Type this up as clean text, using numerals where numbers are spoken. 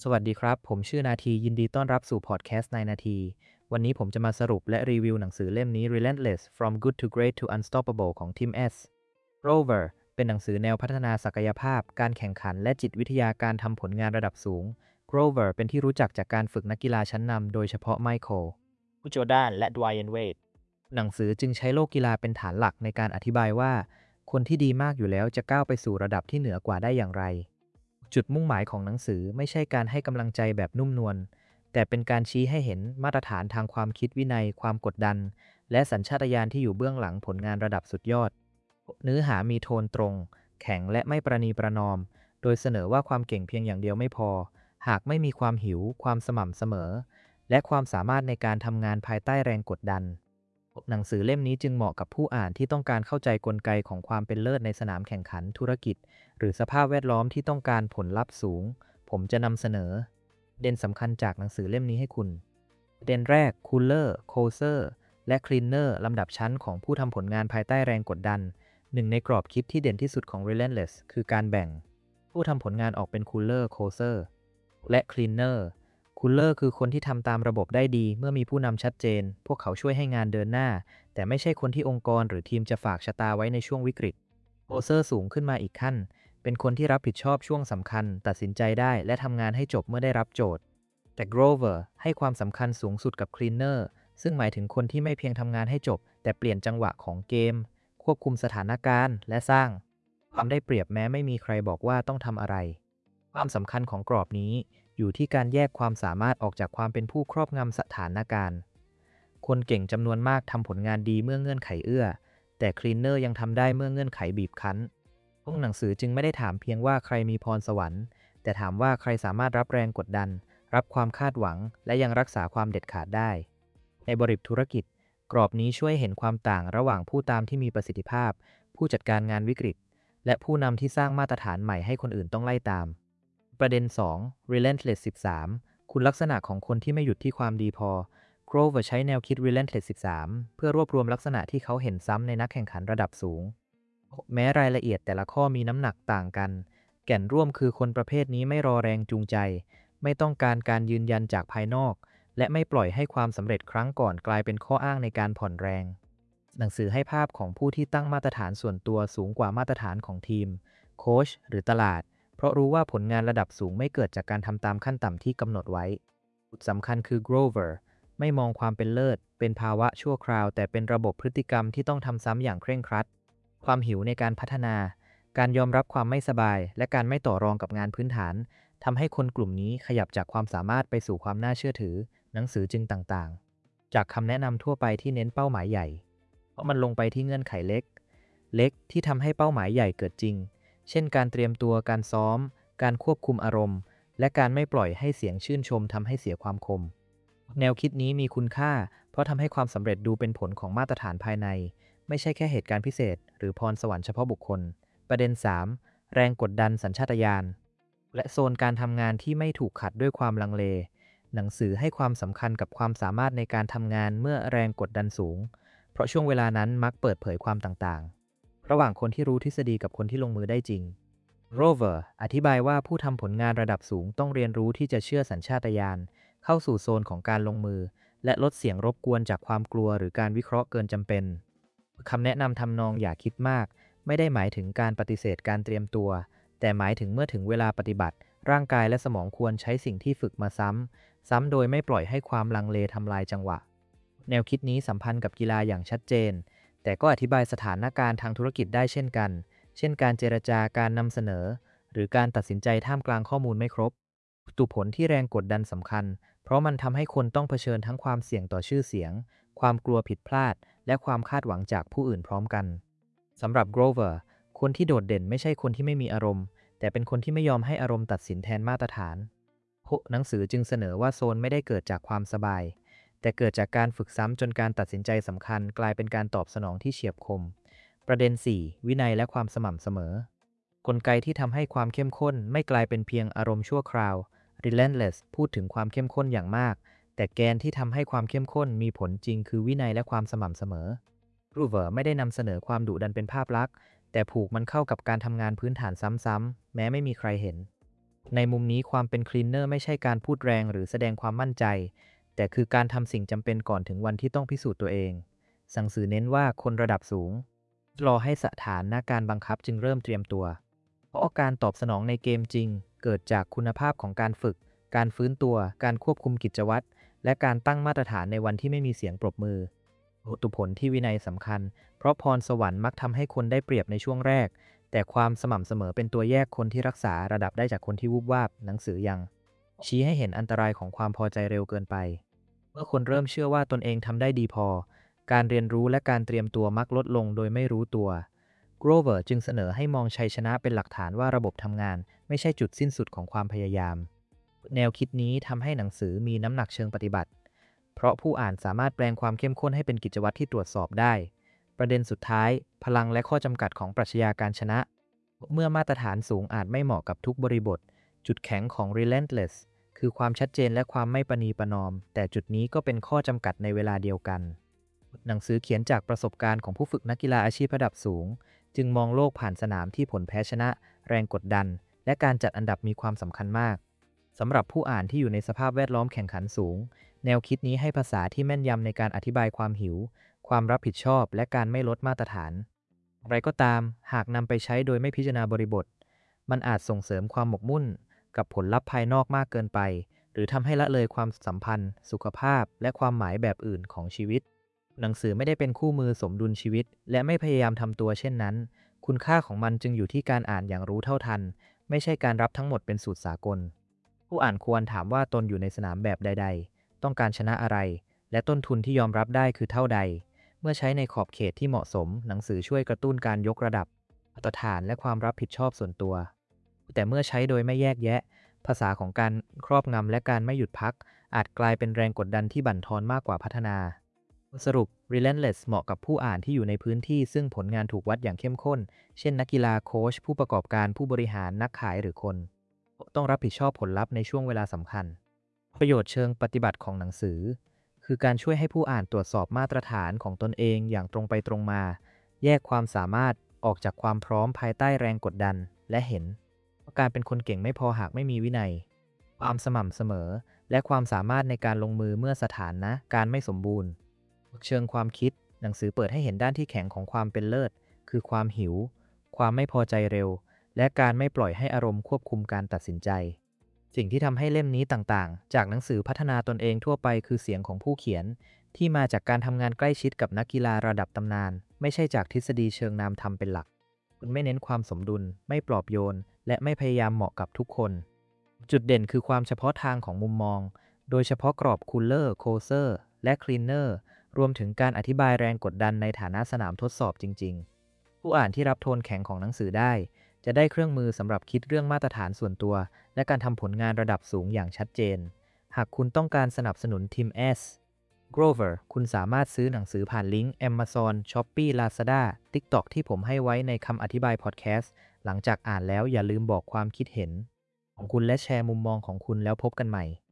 สวัสดีครับผมชื่อนาทียินดีต้อนรับสู่พอดแคสต์ในนาทีวันนี้ผมจะมาสรุปและรีวิวหนังสือเล่มนี้ Relentless From Good to Great to Unstoppable ของ Tim S. Grover เป็นหนังสือแนวพัฒนาศักยภาพการแข่งขันและจิตวิทยาการทำผลงานระดับสูง Grover เป็นที่รู้จักจากการฝึกนักกีฬาชั้นนำโดยเฉพาะไมเคิลโจร์แดนและดวายเวดหนังสือจึงใช้โลกกีฬาเป็นฐานหลักในการอธิบายว่าคนที่ดีมากอยู่แล้วจะก้าวไปสู่ระดับที่เหนือกว่าได้อย่างไร จุดมุ่งหมายของหนังสือไม่ใช่การให้กำลังใจแบบนุ่มนวลแต่เป็นการชี้ให้เห็นมาตรฐานทางความคิดวินัยความกดดันและสัญชาตญาณที่อยู่เบื้องหลังผลงานระดับสุดยอดเนื้อหามีโทนตรงแข็งและไม่ประนีประนอมโดยเสนอว่าความเก่งเพียงอย่างเดียวไม่พอหากไม่มีความหิวความสม่ำเสมอและความสามารถในการทำงานภายใต้แรงกดดันหนังสือเล่มนี้จึงเหมาะกับผู้อ่านที่ต้องการเข้าใจกลไกของความเป็นเลิศในสนามแข่งขันธุรกิจ หรือสภาพแวดล้อมที่ต้องการผลลัพธ์สูง ผมจะนำเสนอเด่นสำคัญจากหนังสือเล่มนี้ให้คุณเด่นแรก Cooler Closer และ Cleaner ลำดับชั้นของผู้ทำผลงานภายใต้แรงกดดันหนึ่งในกรอบคิดที่เด่นที่สุดของ Relentless คือการแบ่งผู้ทำผลงานออกเป็น Cooler Closer และ Cleaner Cooler คือคนที่ทำตามระบบได้ดีเมื่อมีผู้นำชัดเจนพวกเขาช่วยให้งานเดินหน้าแต่ไม่ใช่คนที่องค์กรหรือทีมจะฝากชะตาไว้ในช่วงวิกฤต Closer สูงขึ้นมาอีกขั้นเป็นคนที่รับผิดชอบช่วงสำคัญตัดสินใจได้และทำงานให้จบเมื่อได้รับโจทย์แต่ Grover ให้ความสำคัญสูงสุดกับ Cleaner ซึ่งหมายถึงคนที่ไม่เพียงทำงานให้จบแต่เปลี่ยนจังหวะของเกมควบคุมสถานการณ์และสร้างความได้เปรียบแม้ไม่มีใครบอกว่าต้องทำอะไรความสำคัญของกรอบนี้อยู่ที่การแยกความสามารถออกจากความเป็นผู้ครอบงำสถานการณ์คนเก่งจำนวนมากทำผลงานดีเมื่อเงื่อนไขเอื้อแต่ Cleaner ยังทำได้เมื่อเงื่อนไขบีบคั้น พวกหนังสือจึงไม่ได้ถามเพียงว่าใครมีพรสวรรค์แต่ถามว่าใครสามารถรับแรงกดดันรับความคาดหวังและยังรักษาความเด็ดขาดได้ในบริบทธุรกิจกรอบนี้ช่วยเห็นความต่างระหว่างผู้ตามที่มีประสิทธิภาพผู้จัดการงานวิกฤตและผู้นำที่สร้างมาตรฐานใหม่ให้คนอื่นต้องไล่ตามประเด็น2 Relentless 13คุณลักษณะของคนที่ไม่หยุดที่ความดีพอ Grover ใช้แนวคิด Relentless 13เพื่อรวบรวมลักษณะที่เขาเห็นซ้ำในนักแข่งขันระดับสูง แม้รายละเอียดแต่ละข้อมีน้ำหนักต่างกัน แก่นร่วมคือคนประเภทนี้ไม่รอแรงจูงใจ ไม่ต้องการการยืนยันจากภายนอก และไม่ปล่อยให้ความสำเร็จครั้งก่อนกลายเป็นข้ออ้างในการผ่อนแรง หนังสือให้ภาพของผู้ที่ตั้งมาตรฐานส่วนตัวสูงกว่ามาตรฐานของทีม โค้ชหรือตลาด เพราะรู้ว่าผลงานระดับสูงไม่เกิดจากการทำตามขั้นต่ำที่กำหนดไว้จุดสำคัญคือ Grover ไม่มองความเป็นเลิศเป็นภาวะชั่วคราวแต่เป็นระบบพฤติกรรมที่ต้องทำซ้ำอย่างเคร่งครัด ความหิวในการพัฒนา การยอมรับความไม่สบาย และการไม่ต่อรองกับงานพื้นฐาน ทำให้คนกลุ่มนี้ขยับจากความสามารถไปสู่ความน่าเชื่อถือ หนังสือจึงต่างๆ จากคำแนะนำทั่วไปที่เน้นเป้าหมายใหญ่ เพราะมันลงไปที่เงื่อนไขเล็กที่ทำให้เป้าหมายใหญ่เกิดจริง เช่นการเตรียมตัว การซ้อม การควบคุมอารมณ์ และการไม่ปล่อยให้เสียงชื่นชมทำให้เสียความคม แนวคิดนี้มีคุณค่า เพราะทำให้ความสำเร็จดูเป็นผลของมาตรฐานภายใน ไม่ใช่แค่เหตุการณ์พิเศษหรือพรสวรรค์เฉพาะบุคคล ประเด็น3แรงกดดันสัญชาตญาณและโซนการทำงานที่ไม่ถูกขัดด้วยความลังเล หนังสือให้ความสำคัญกับความสามารถในการทำงานเมื่อแรงกดดันสูง เพราะช่วงเวลานั้นมักเปิดเผยความต่างๆ ระหว่างคนที่รู้ทฤษฎีกับคนที่ลงมือได้จริง Rover อธิบายว่าผู้ทำผลงานระดับสูงต้องเรียนรู้ที่จะเชื่อสัญชาตญาณเข้าสู่โซนของการลงมือ และลดเสียงรบกวนจากความกลัวหรือการวิเคราะห์เกินจำเป็น คำแนะนำทำนองอย่าคิดมากไม่ได้หมายถึงการปฏิเสธการเตรียมตัวแต่หมายถึงเมื่อถึงเวลาปฏิบัติร่างกายและสมองควรใช้สิ่งที่ฝึกมาซ้ำโดยไม่ปล่อยให้ความลังเลทำลายจังหวะแนวคิดนี้สัมพันธ์กับกีฬาอย่างชัดเจนแต่ก็อธิบายสถานการณ์ทางธุรกิจได้เช่นกันเช่นการเจรจาการนำเสนอหรือการตัดสินใจท่ามกลางข้อมูลไม่ครบตุผลที่แรงกดดันสำคัญเพราะมันทำให้คนต้องเผชิญทั้งความเสี่ยงต่อชื่อเสียงความกลัวผิดพลาดและความคาดหวังจากผู้อื่นพร้อมกันสำหรับ Grover คนที่โดดเด่นไม่ใช่คนที่ไม่มีอารมณ์แต่เป็นคนที่ไม่ยอมให้อารมณ์ตัดสินแทนมาตรฐานหนังสือจึงเสนอว่าโซนไม่ได้เกิดจากความสบายแต่เกิดจากการฝึกซ้ำจนการตัดสินใจสำคัญกลายเป็นการตอบสนองที่เฉียบคมประเด็น4วินัยและความสม่ำเสมอกลไกที่ทำให้ความเข้มข้นไม่กลายเป็นเพียงอารมณ์ชั่วคราว Relentless พูดถึงความเข้มข้นอย่างมากแต่แกนที่ทำให้ความเข้มข้นมีผลจริงคือวินัยและความสม่ำเสมอ Grover ไม่ได้นำเสนอความดุดันเป็นภาพลักษณ์แต่ผูกมันเข้ากับการทำงานพื้นฐานซ้ำๆแม้ไม่มีใครเห็นในมุมนี้ความเป็นคลีนเนอร์ไม่ใช่การพูดแรงหรือแสดงความมั่นใจ แต่คือการทำสิ่งจำเป็นก่อนถึงวันที่ต้องพิสูจน์ตัวเองหนังสือเน้นว่าคนระดับสูงรอให้สถานการณ์บังคับจึงเริ่มเตรียมตัว เพราะการตอบสนองในเกมจริงเกิดจากคุณภาพของการฝึก การฟื้นตัว การควบคุมกิจวัตร และการตั้งมาตรฐานในวันที่ไม่มีเสียงปรบมือตุผลที่วินัยสำคัญ เพราะพรสวรรค์มักทำให้คนได้เปรียบในช่วงแรก แต่ความสม่ำเสมอเป็นตัวแยกคนที่รักษาระดับได้จากคนที่วูบวาบหนังสือยังชี้ให้เห็นอันตรายของความพอใจเร็วเกินไป เมื่อคนเริ่มเชื่อว่าตนเองทำได้ดีพอ การเรียนรู้และการเตรียมตัวมักลดลงโดยไม่รู้ตัว Grover จึงเสนอให้มองชัยชนะเป็นหลักฐานว่าระบบทำงานไม่ใช่จุดสิ้นสุดของความพยายาม แนวคิดนี้ทำให้หนังสือมีน้ำหนักเชิงปฏิบัติ เพราะผู้อ่านสามารถแปลงความเข้มข้นให้เป็นกิจวัตรที่ตรวจสอบได้ ประเด็นสุดท้าย พลังและข้อจำกัดของปรัชญาการชนะ เมื่อมาตรฐานสูงอาจไม่เหมาะกับทุกบริบท จุดแข็งของ Relentless คือความชัดเจนและความไม่ประนีประนอม แต่จุดนี้ก็เป็นข้อจำกัดในเวลาเดียวกัน หนังสือเขียนจากประสบการณ์ของผู้ฝึกนักกีฬาอาชีพระดับสูง จึงมองโลกผ่านสนามที่ผลแพ้ชนะ แรงกดดัน และการจัดอันดับมีความสำคัญมาก สำหรับผู้อ่านที่อยู่ในสภาพแวดล้อมแข่งขันสูง แนวคิดนี้ให้ภาษาที่แม่นยำในการอธิบายความหิว ความรับผิดชอบ และการไม่ลดมาตรฐานอะไรก็ตาม หากนำไปใช้โดยไม่พิจารณาบริบท มันอาจส่งเสริมความหมกมุ่นกับผลลัพธ์ภายนอกมากเกินไป หรือทำให้ละเลยความสัมพันธ์ สุขภาพ และความหมายแบบอื่นของชีวิต หนังสือไม่ได้เป็นคู่มือสมดุลชีวิต และไม่พยายามทำตัวเช่นนั้น คุณค่าของมันจึงอยู่ที่การอ่านอย่างรู้เท่าทัน ไม่ใช่การรับทั้งหมดเป็นสูตรสากล ผู้อ่านควรถามว่าตนอยู่ในสนามแบบใดๆ ต้องการชนะอะไร และต้นทุนที่ยอมรับได้คือเท่าใด เมื่อใช้ในขอบเขตที่เหมาะสม หนังสือช่วยกระตุ้นการยกระดับมาตรฐานและความรับผิดชอบส่วนตัว แต่เมื่อใช้โดยไม่แยกแยะ ภาษาของการครอบงำและการไม่หยุดพัก อาจกลายเป็นแรงกดดันที่บั่นทอนมากกว่าพัฒนา สรุป Relentless เหมาะกับผู้อ่านที่อยู่ในพื้นที่ซึ่งผลงานถูกวัดอย่างเข้มข้น เช่นนักกีฬาโค้ชผู้ประกอบการผู้บริหารนักขายหรือคนต้องรับผิดชอบผลลัพธ์ในช่วงเวลาสำคัญ ประโยชน์เชิงปฏิบัติของหนังสือ คือการช่วยให้ผู้อ่านตรวจสอบมาตรฐานของตนเองอย่างตรงไปตรงมา แยกความสามารถออกจากความพร้อมภายใต้แรงกดดัน และเห็นว่าการเป็นคนเก่งไม่พอหากไม่มีวินัย ความสม่ำเสมอ และความสามารถในการลงมือเมื่อสถานะการไม่สมบูรณ์ เชิงความคิด หนังสือเปิดให้เห็นด้านที่แข็งของความเป็นเลิศ คือความหิว ความไม่พอใจเร็ว และการไม่ปล่อยให้อารมณ์ควบคุมการตัดสินใจ สิ่งที่ทำให้เล่มนี้ต่างๆ จากหนังสือพัฒนาตนเองทั่วไปคือเสียงของผู้เขียน ที่มาจากการทำงานใกล้ชิดกับนักกีฬาระดับตำนาน ไม่ใช่จากทฤษฎีเชิงนามธรรมเป็นหลัก คุณไม่เน้นความสมดุล ไม่ปลอบโยน และไม่พยายามเหมาะกับทุกคน จุดเด่นคือความเฉพาะทางของมุมมอง โดยเฉพาะกรอบคูลเลอร์ โคเซอร์ และคลีนเนอร์ รวมถึงการอธิบายแรงกดดันในฐานะสนามทดสอบจริงๆ ผู้อ่านที่รับโทนแข็งของหนังสือได้ จะได้เครื่องมือสำหรับคิดเรื่องมาตรฐานส่วนตัว และการทำผลงานระดับสูงอย่างชัดเจน หากคุณต้องการสนับสนุนทีม S Grover คุณสามารถซื้อหนังสือผ่านลิงก์ Amazon Shopee Lazada TikTok ที่ผมให้ไว้ในคำอธิบายพอดแคสต์ หลังจากอ่านแล้วอย่าลืมบอกความคิดเห็นของคุณและแชร์มุมมองของคุณแล้วพบกันใหม่